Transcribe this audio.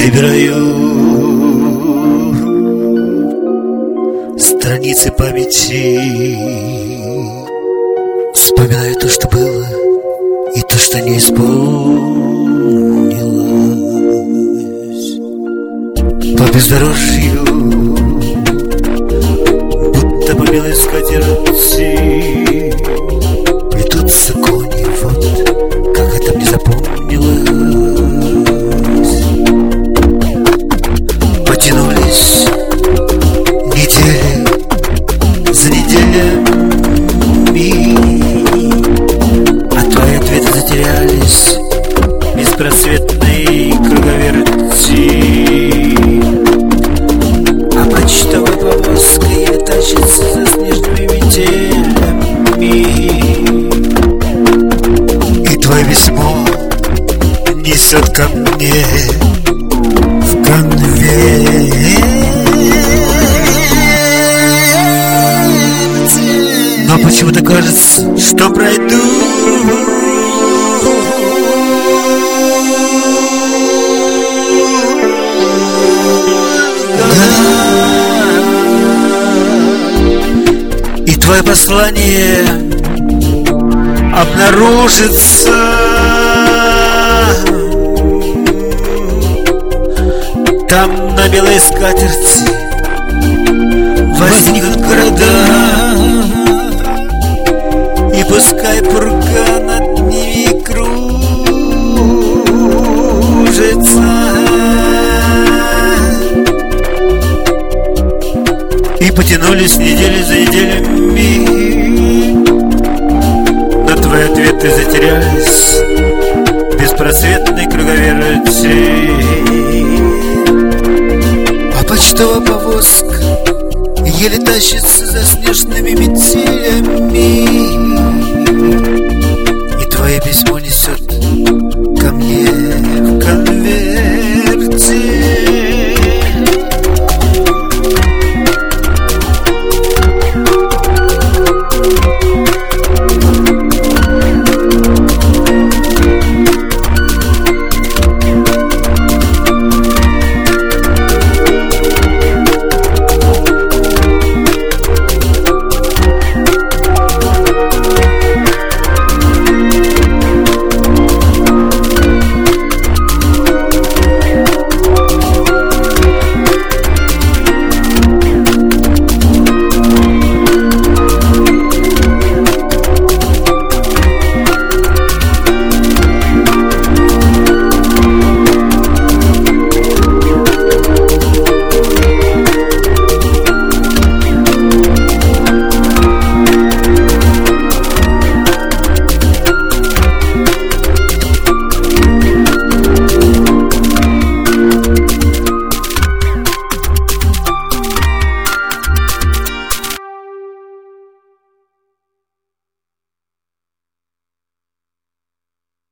Перебираю страницы памяти, вспоминаю то, что было, и то, что не исполнилось. По бездорожью, будто по белой скатерти, плетутся кони, вот как это мне запомнилось. Потянулись недели за неделями, а твои ответы затерялись в беспросветной круговерти. А почтовая повозка еле тащится за снежными метелями, и твое письмо несет ко мне в конверте. Но почему-то кажется, что пройду и твое послание обнаружится там на белой скатерти. Возникнут города, и пускай пурга над ними кружится, и потянулись недели за неделями, но твои ответы затерялись в беспросветной круговерти. А почтовая повозка еле тащится за снежными метелями,